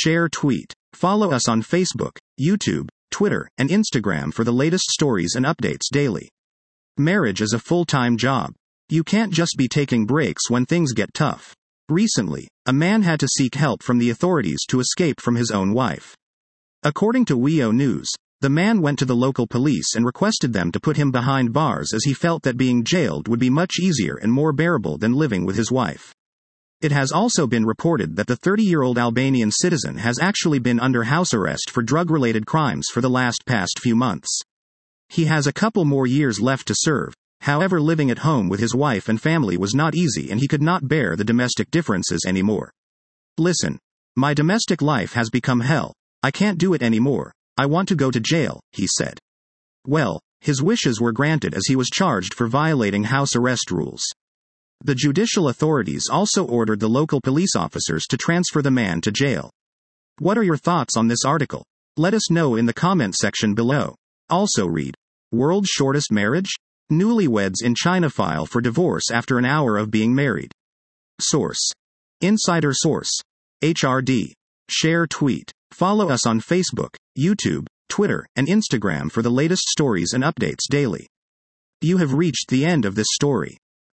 share, tweet. Follow us on Facebook, YouTube, Twitter, and Instagram for the latest stories and updates daily. Marriage is a full-time job. You can't just be taking breaks when things get tough. Recently, a man had to seek help from the authorities to escape from his own wife. According to WEO News, the man went to the local police and requested them to put him behind bars as he felt that being jailed would be much easier and more bearable than living with his wife. It has also been reported that the 30-year-old Albanian citizen has actually been under house arrest for drug-related crimes for the past few months. He has a couple more years left to serve. However, living at home with his wife and family was not easy and he could not bear the domestic differences anymore. Listen. My domestic life has become hell. I can't do it anymore. I want to go to jail, he said. Well, his wishes were granted as he was charged for violating house arrest rules. The judicial authorities also ordered the local police officers to transfer the man to jail. What are your thoughts on this article? Let us know in the comment section below. Also read, World's Shortest Marriage? Newlyweds in China file for divorce after an hour of being married. Source. Insider Source. HRD. Share, tweet. Follow us on Facebook, YouTube, Twitter, and Instagram for the latest stories and updates daily. You have reached the end of this story.